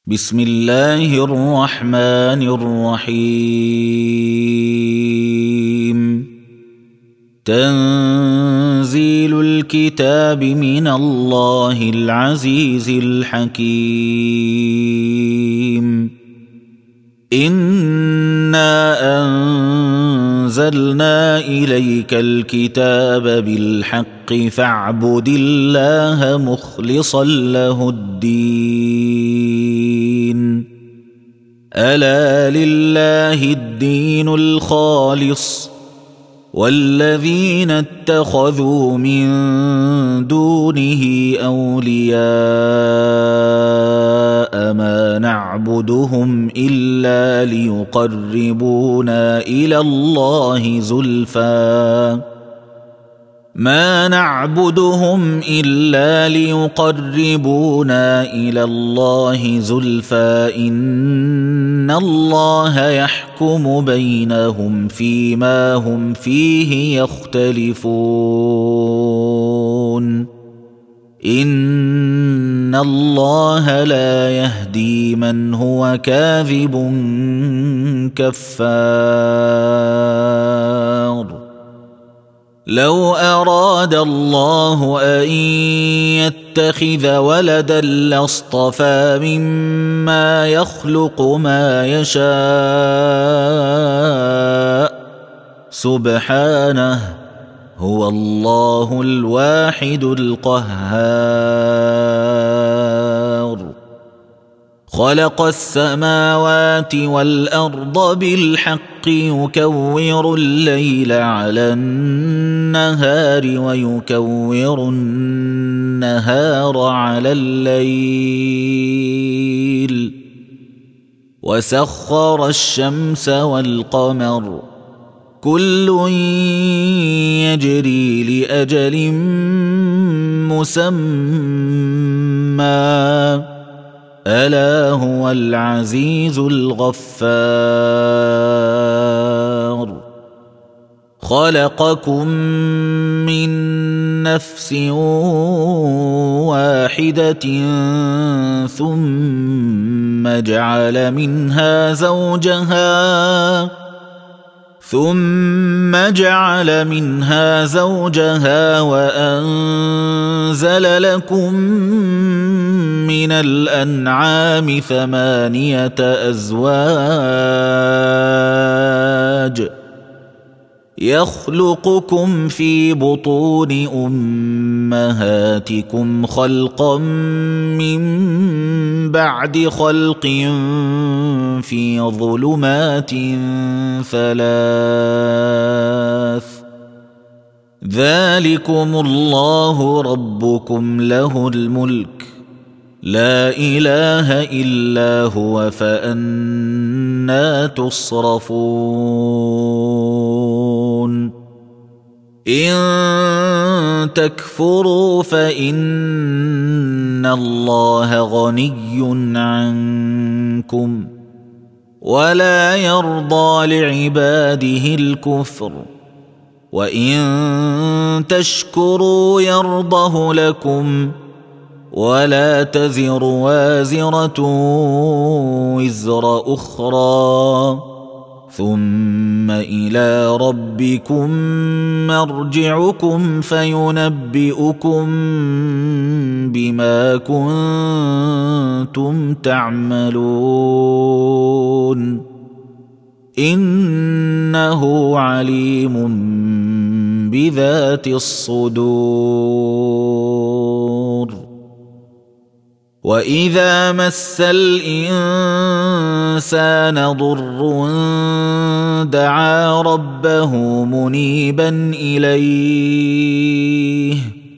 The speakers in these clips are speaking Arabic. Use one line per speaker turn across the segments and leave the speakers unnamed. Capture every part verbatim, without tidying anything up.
بسم الله الرحمن الرحيم. تنزيل الكتاب من الله العزيز الحكيم. إنا أنزلنا إليك الكتاب بالحق فاعبد الله مخلصا له الدين. ألا لله الدين الخالص والذين اتخذوا من دونه أولياء ما نعبدهم إلا ليقربونا إلى الله زلفى ما نعبدهم إلا ليقربونا إلى الله زلفى إن الله يحكم بينهم فيما هم فيه يختلفون. إن الله لا يهدي من هو كاذب كفار. لو أراد الله أن يتخذ ولدا لاصطفى مما يخلق ما يشاء سبحانه هو الله الواحد القهار. خلق السماوات والأرض بالحق يكور الليل على النهار ويكور النهار على الليل وسخر الشمس والقمر كل يجري لأجل مسمى ألا هو العزيز الغفار. خلقكم من نفس واحدة ثم جعل منها زوجها ثم جعل منها زوجها وأنزل لكم من الأنعام ثمانية أزواج يخلقكم في بطون أمهاتكم خلقا من بعد خلق في ظلمات ثلاث ذلكم الله ربكم له الملك لا إله إلا هو فأنى تصرفون. إن تكفروا فإن الله غني عنكم ولا يرضى لعباده الكفر وإن تشكروا يرضه لكم ولا تزر وازرة وزر أخرى ثم إلى ربكم مرجعكم فينبئكم بما كنتم تعملون إنه عليم بذات الصدور. وإذا مس الإنسان ضر دعا ربه منيبا إليه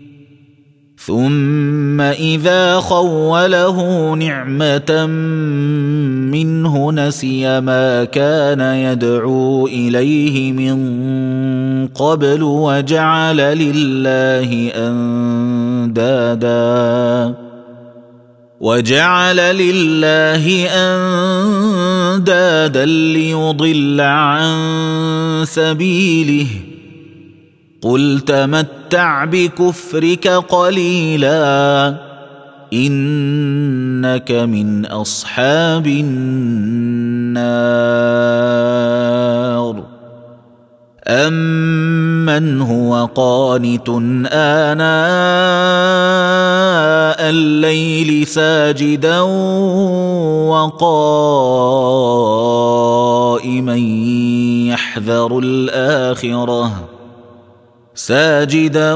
ثم إذا خوله نعمة منه نسي ما كان يدعو إليه من قبل وجعل لله أندادا وجعل لله أندادا ليضل عن سبيله قل تمتع بكفرك قليلا إنك من أصحاب النار. أمن هو قانت آناء الليل ساجدا وقائما يحذر الآخرة ساجدا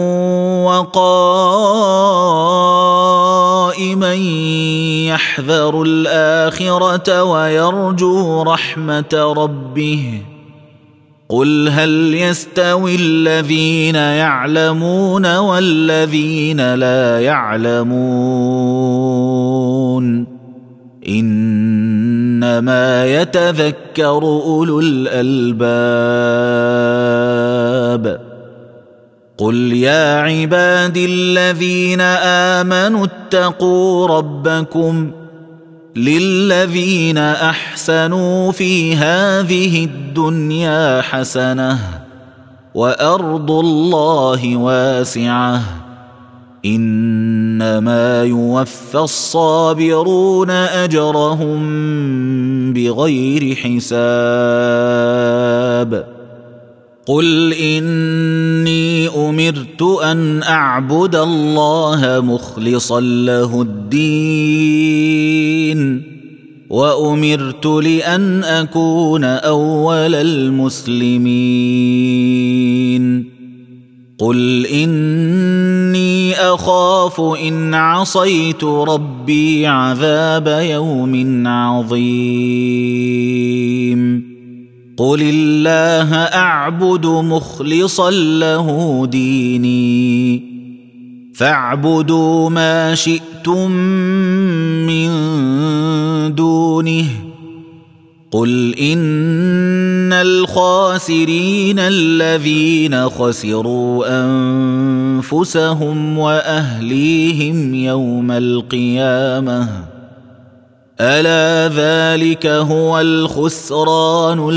وقائما يحذر الآخرة ويرجو رحمة ربه. قل هل يستوي الذين يعلمون والذين لا يعلمون إنما يتذكر أولو الألباب. قل يا عبادي الذين آمنوا اتقوا ربكم للذين أحسنوا في هذه الدنيا حسنة وأرض الله واسعة إنما يوفى الصابرون أجرهم بغير حساب. قل إني أمرت أن أعبد الله مخلصا له الدين وأمرت لأن أكون أول المسلمين. قل إني أخاف إن عصيت ربي عذاب يوم عظيم. قل الله أعبد مخلصا له ديني فاعبدوا ما شئتم من دونه. قل إن الخاسرين الذين خسروا أنفسهم وأهليهم يوم القيامة ألا ذلك هو الخسران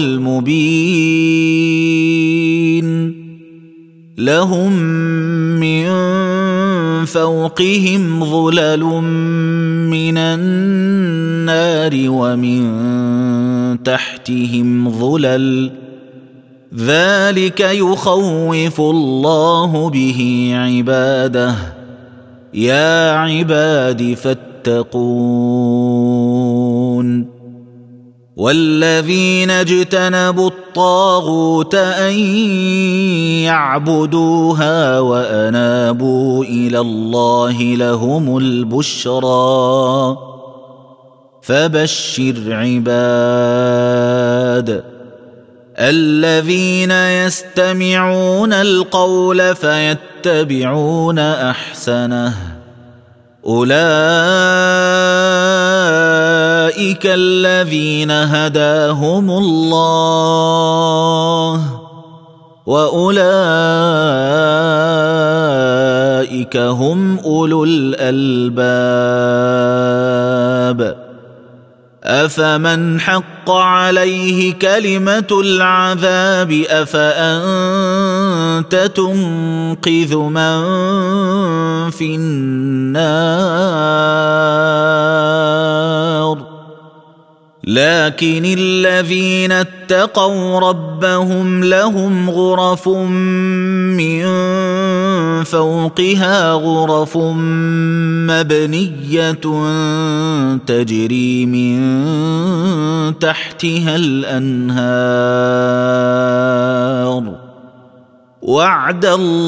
المبين. لهم من فوقهم ظلل من النار ومن تحتهم ظلل ذلك يخوف الله به عباده. يا عباد فاتقون. والذين اجتنبوا الطاغوت أن يعبدوها وأنابوا إلى الله لهم البشرى فبشر عباد الذين يستمعون القول فيتبعون أحسنه أولئك الذين هداهم الله وأولئك هم أولو الألباب. أفمن حق عليه كلمة العذاب أفأنت تنقذ من في النار. لكن الذين اتقوا ربهم لهم غرف من فوقها غرف مبنية تجري من تحتها الأنهار وعد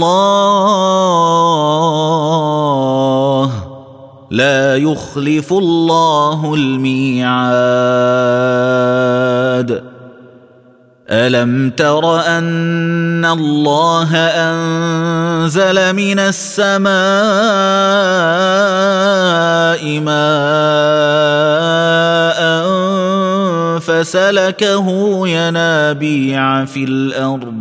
الله لا يخلف الله الميعاد. ألم تر أن الله أنزل من السماء ماء فسلكه ينابيع في الأرض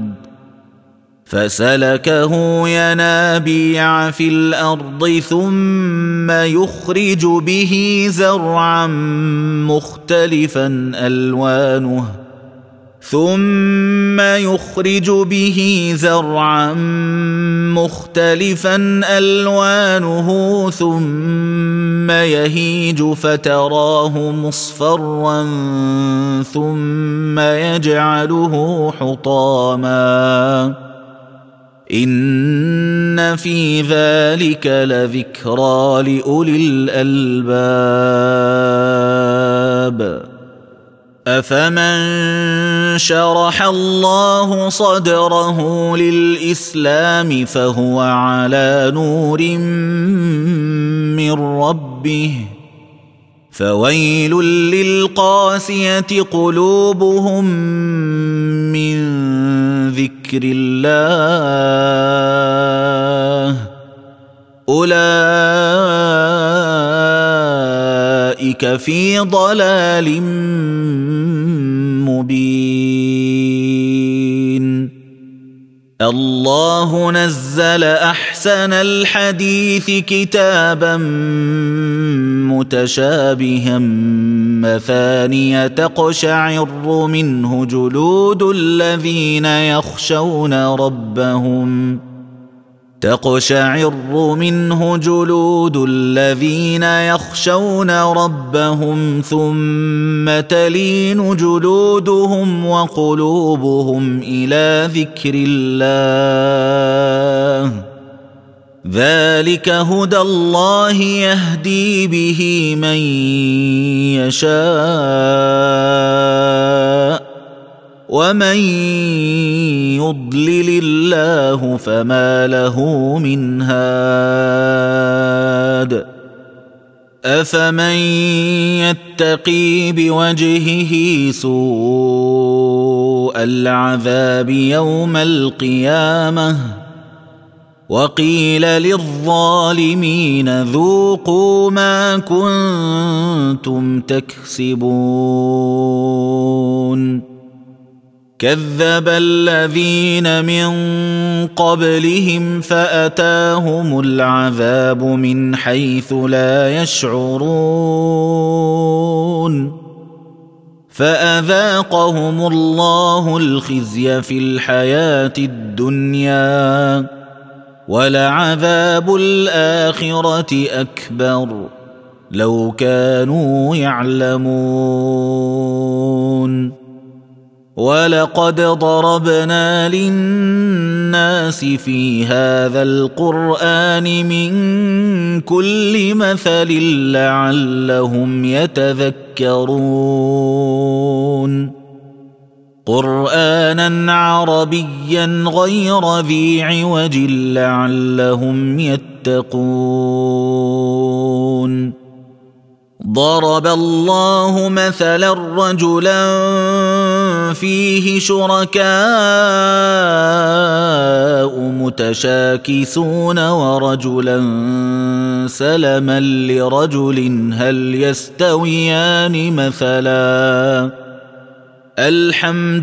فسلكه ينابيع في الأرض ثم يخرج به زرعا مختلفا ألوانه ثم يخرج به زرعا مختلفا ألوانه ثم يهيج فتراه مصفرا ثم يجعله حطاما إن في ذلك لذكرى لأولي الألباب أفمن شرح الله صدره للإسلام فهو على نور من ربه فويل للقاسية قلوبهم من ذكر الله أولئك في ضلال مبين الله نزل أحسن الحديث كتابا متشابها مثانية تقشعر منه جلود الذين يخشون ربهم تقشعر منه جلود الذين يخشون ربهم ثم تلين جلودهم وقلوبهم إلى ذكر الله ذلك هدى الله يهدي به من يشاء ومن يضلل الله فما له من هاد أفمن يتقي بوجهه سوء العذاب يوم القيامة وقيل للظالمين ذوقوا ما كنتم تكسبون كذب الذين من قبلهم فأتاهم العذاب من حيث لا يشعرون فأذاقهم الله الخزي في الحياة الدنيا ولعذاب الآخرة أكبر لو كانوا يعلمون ولقد ضربنا للناس في هذا القرآن من كل مثل لعلهم يتذكرون قرآنا عربيا غير ذي عوج لعلهم يتقون ضرب الله مثلا رجلا فيه شركاء متشاكسون ورجلا سلما لرجل هل يستويان مثلا الحمد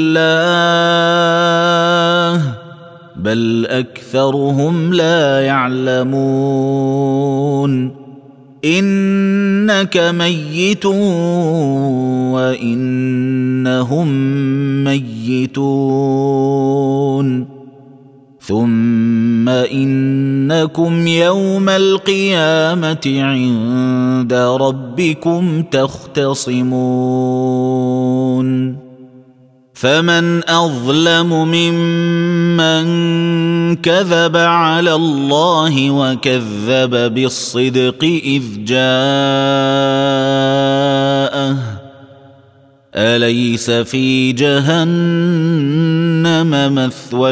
لله بل أكثرهم لا يعلمون إنك ميت وإنهم ميتون ثم إنكم يوم القيامة عند ربكم تختصمون فمن أظلم ممن كذب على الله وكذب بالصدق إذ جاءه أليس في جهنم مثوى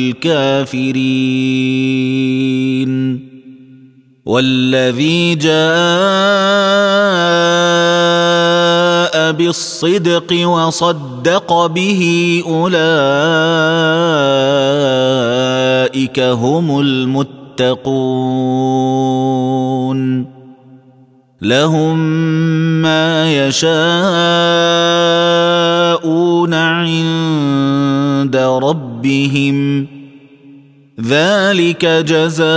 للكافرين والذي جاء بالصدق وصدق به أولئك هم المتقون لهم ما يشاءون عند ربهم ذلك جزاء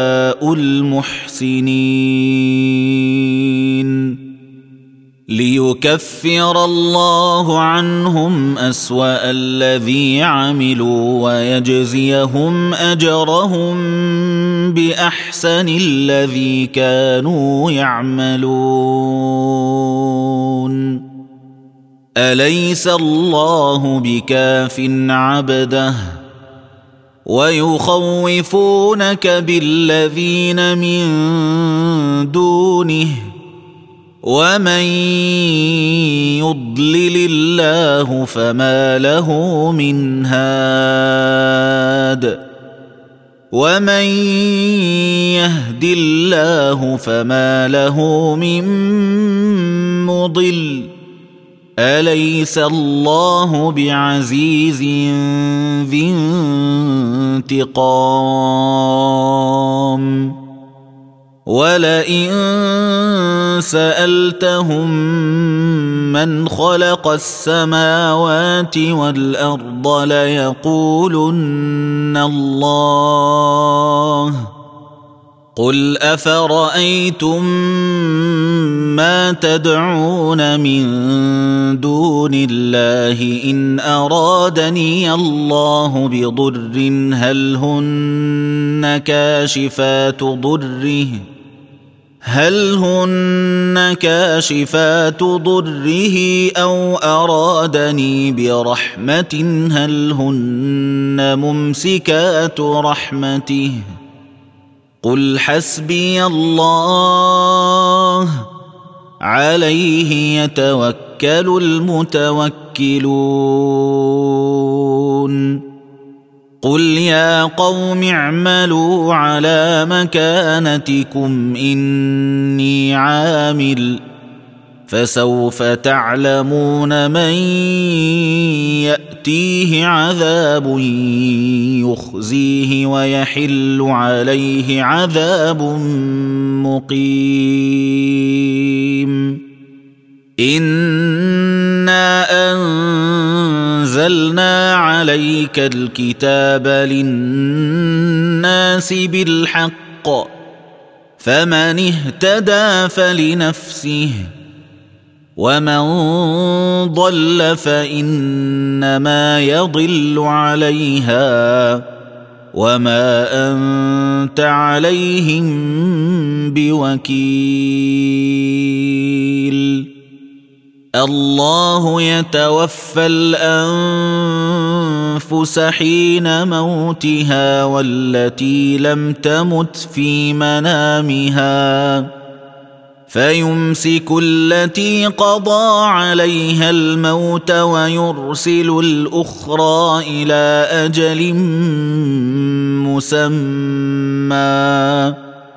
المحسنين ليكفر ليكفر الله عنهم أسوأ الذي عملوا ويجزيهم أجرهم بأحسن الذي كانوا يعملون أليس الله بكاف عبده ويخوفونك بالذين من دونه ومن يضلل الله فما له من هاد ومن يهد الله فما له من مضل أليس الله بعزيز ذي انتقام ولئن سألتهم من خلق السماوات والأرض ليقولن الله قل أفرأيتم ما تدعون من دون الله إن أرادني الله بضر هل هن كاشفات ضره هل هن كاشفات ضره أو أرادني برحمة هل هن ممسكات رحمته قل حسبي الله عليه يتوكل المتوكلون قل يا قوم اعملوا على مكانتكم إني عامل فسوف تعلمون من يأتيه عذاب يخزيه ويحل عليه عذاب مقيم إنا أنزلنا عليك الكتاب للناس بالحق فمن اهتدى فلنفسه ومن ضل فإنما يضل عليها وما أنت عليهم بوكيل الله يتوفى الأنفس حين موتها والتي لم تمت في منامها فيمسك التي قضى عليها الموت ويرسل الأخرى إلى أجل مسمى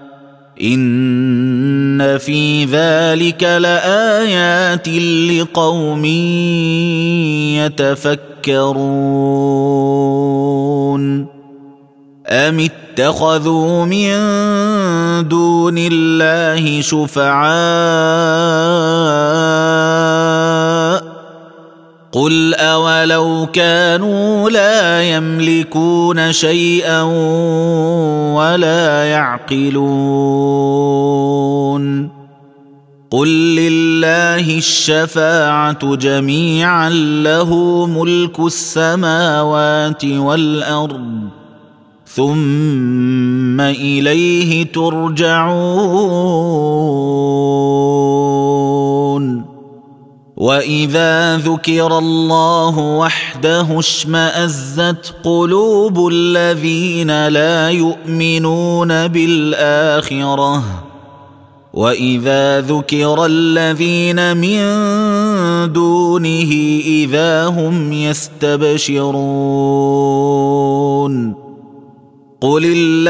إن في ذلك لآيات لقوم يتفكرون أم اتخذوا من دون الله شفعاء قل أولو كانوا لا يملكون شيئا ولا يعقلون قل لله الشفاعة جميعا له ملك السماوات والأرض ثم إليه ترجعون وإذا ذكر الله وحده اشمأزت قلوب الذين لا يؤمنون بالآخرة وإذا ذكر الذين من دونه إذا هم يستبشرون قل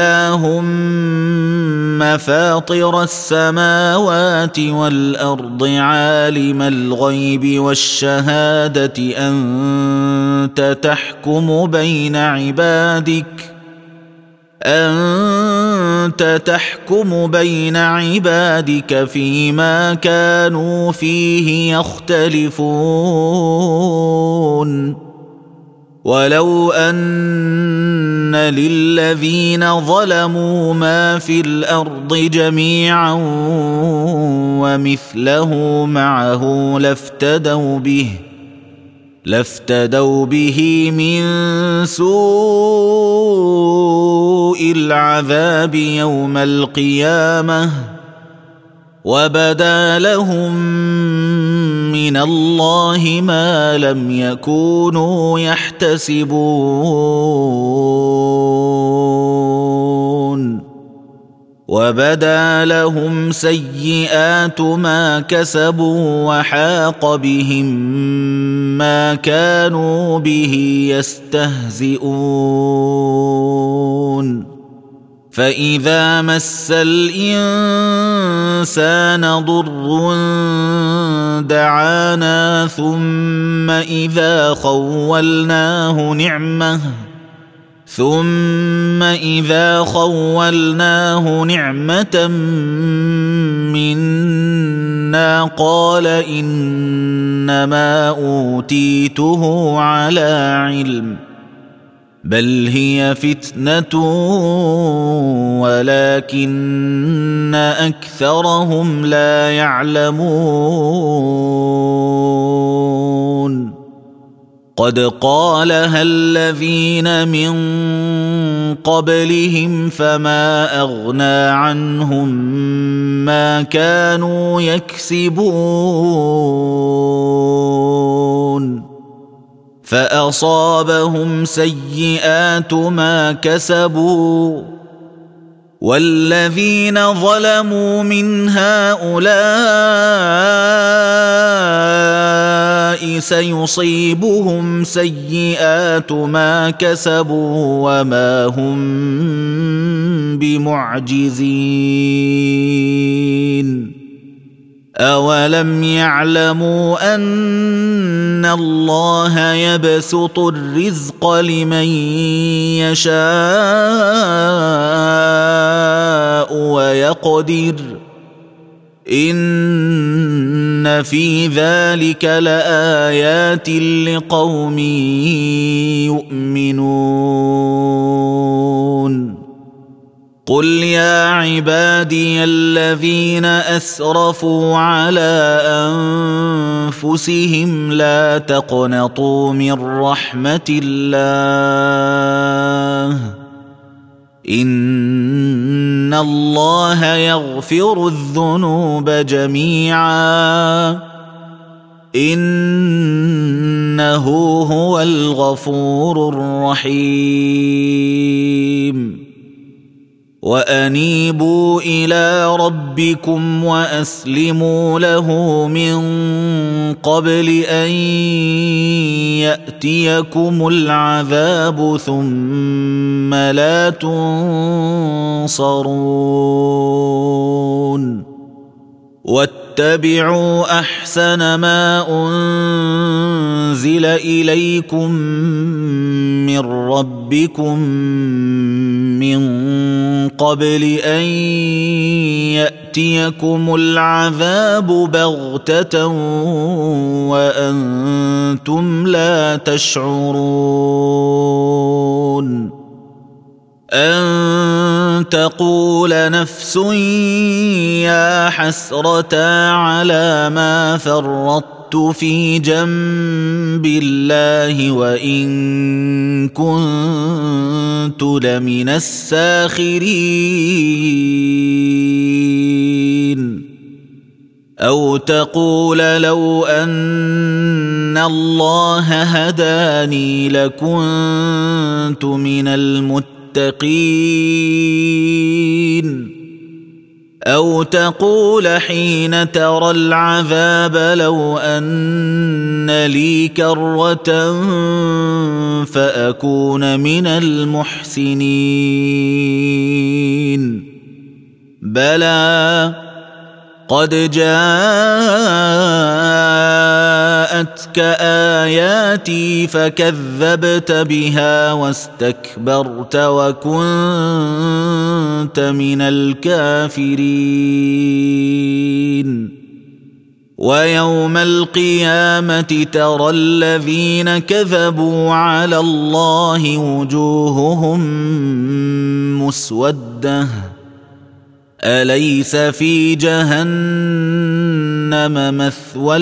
اللهم فاطر السماوات والأرض عالم الغيب والشهادة أنت تحكم بين عبادك أنت تحكم بين عبادك فيما كانوا فيه يختلفون ولو أن للذين ظلموا ما في الأرض جميعا ومثله معه لافتدوا به لافتدوا به من سوء العذاب يوم القيامة وبدا لهم من الله ما لم يكونوا يحتسبون وبدا لهم سيئات ما كسبوا وحاق بهم ما كانوا به يستهزئون فإذا مس الإنسان ضر دعانا ثم إذا خولناه نعمة ثم إذا خولناه نعمة منا قال إنما أوتيته على علم بل هي فتنة ولكن أكثرهم لا يعلمون قد قالها الذين من قبلهم فما أغنى عنهم ما كانوا يكسبون فأصابهم سيئات ما كسبوا والذين ظلموا من هؤلاء سيصيبهم سيئات ما كسبوا وما هم بمعجزين أولم يعلموا أن الله يبسط الرزق لمن يشاء ويقدر إن في ذلك لآيات لقوم يؤمنون قل يا عبادي الذين أسرفوا على أنفسهم لا تقنطوا من رحمة الله إن الله يغفر الذنوب جميعا إنه هو الغفور الرحيم وأنيبوا إلى ربكم وأسلموا له من قبل أن يأتيكم العذاب ثم لا تنصرون واتبعوا أحسن ما أنزل إليكم من ربكم من قبل أن يأتيكم العذاب بغتة وأنتم لا تشعرون أن تقول نفس يا حسرة على ما فرطت في جنب الله وإن كنت لمن الساخرين أو تقول لو أن الله هداني لكنت من المتقين أو تقول حين ترى العذاب لو أن لي كرة فأكون من المحسنين بلى قد جاءتك آياتي فكذبت بها واستكبرت وكنت من الكافرين ويوم القيامة ترى الذين كذبوا على الله وجوههم مسودة أليس في جهنم جهنم مثوى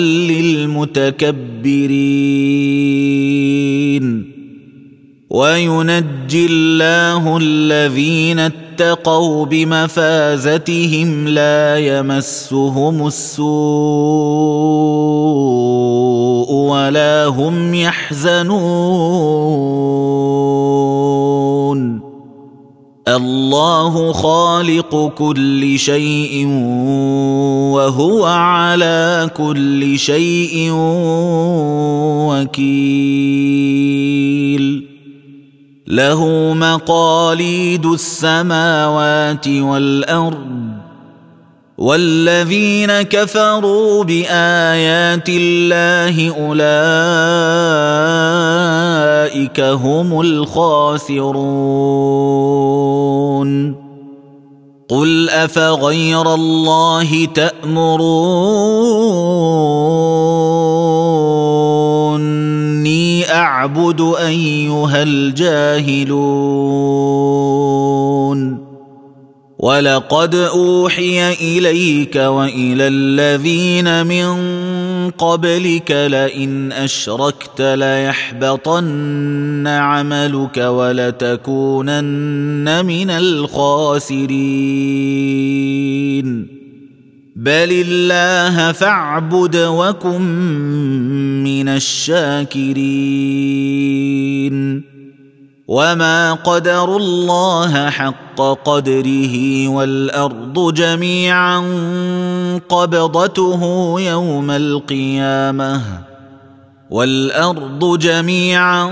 للمتكبرين وينجي الله الذين اتقوا بمفازتهم لا يمسهم السوء ولا هم يحزنون الله خالق كل شيء وهو على كل شيء وكيل له مقاليد السماوات والأرض والذين كفروا بآيات الله أولئك هم الخاسرون قل أفغير الله تأمروني أعبد أيها الجاهلون ولقد أوحي إليك وإلى الذين من قبلك لئن أشركت ليحبطن عملك ولتكونن من الخاسرين بل الله فاعبد وكن من الشاكرين وما قدروا الله حق قدره والأرض جميعا قبضته يوم القيامة والأرض جميعا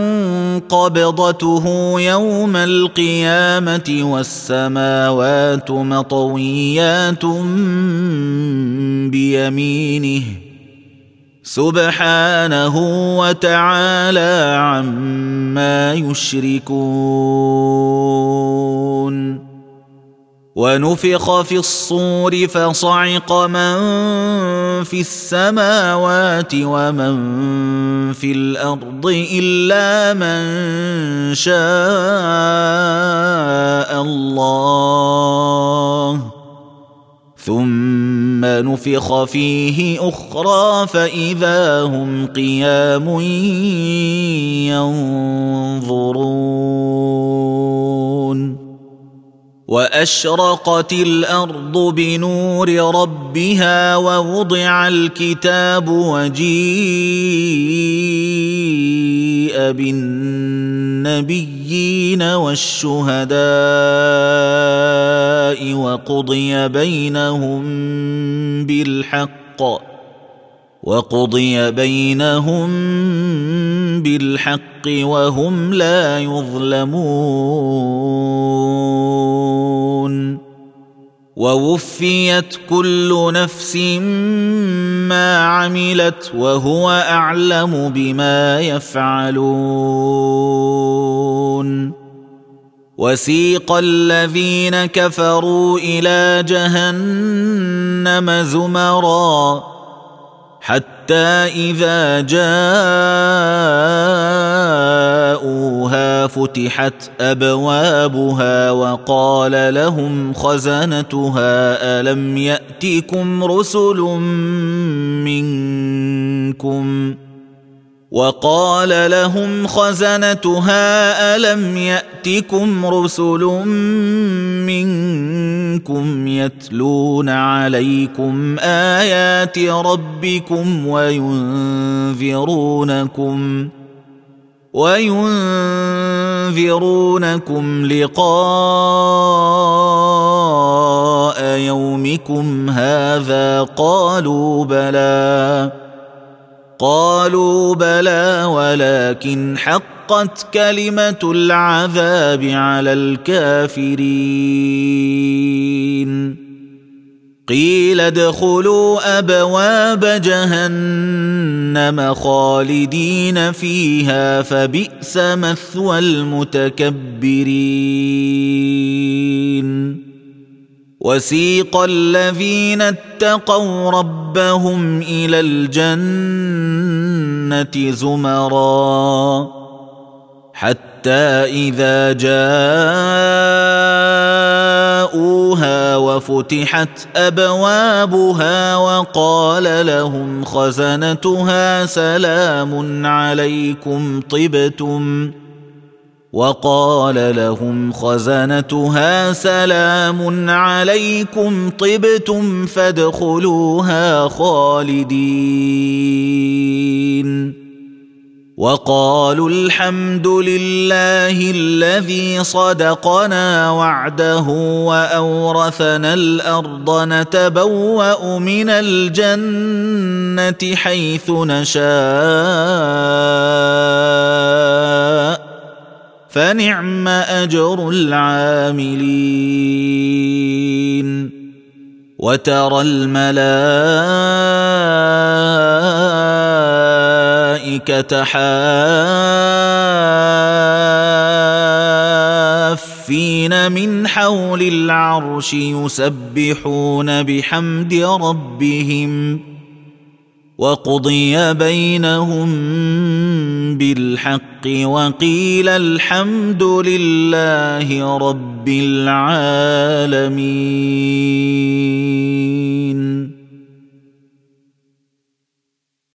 قبضته يوم القيامة والسماوات مطويات بيمينه سبحانه وتعالى عما يشركون ونفخ في الصور فصعق من في السماوات ومن في الأرض إلا من شاء الله ثم نفخ فيه أخرى فإذا هم قيام ينظرون وأشرقت الأرض بنور ربها ووضع الكتاب وجيء بالنبيين والشهداء وقضي بينهم بالحق وقضي بينهم بالحق وهم لا يظلمون ووفيت كل نفس ما عملت وهو أعلم بما يفعلون وسيق الذين كفروا إلى جهنم زمرا حتى إذا جاءوها فتحت أبوابها وقال لهم خزنتها ألم يأتكم رسل منكم وقال لهم خزنتها ألم يأتكم رسل منكم يتلون عليكم آيات ربكم وينذرونكم وينذرونكم لقاء يومكم هذا قالوا بلى قالوا بلى ولكن حقت كلمة العذاب على الكافرين قيل ادخلوا أبواب جهنم خالدين فيها فبئس مثوى المتكبرين وسيق الذين اتقوا ربهم إلى الجنة زمرا حتى إذا جاءوها وفتحت أبوابها وقال لهم خزنتها سلام عليكم طبتم وقال لهم خزنتها سلام عليكم طبتم فادخلوها خالدين وقالوا الحمد لله الذي صدقنا وعده وأورثنا الأرض نتبوأ من الجنة حيث نشاء فنعم أجر العاملين وترى الملائكة حافين من حول العرش يسبحون بحمد ربهم وقضي بينهم بالحق وقيل الحمد لله رب العالمين.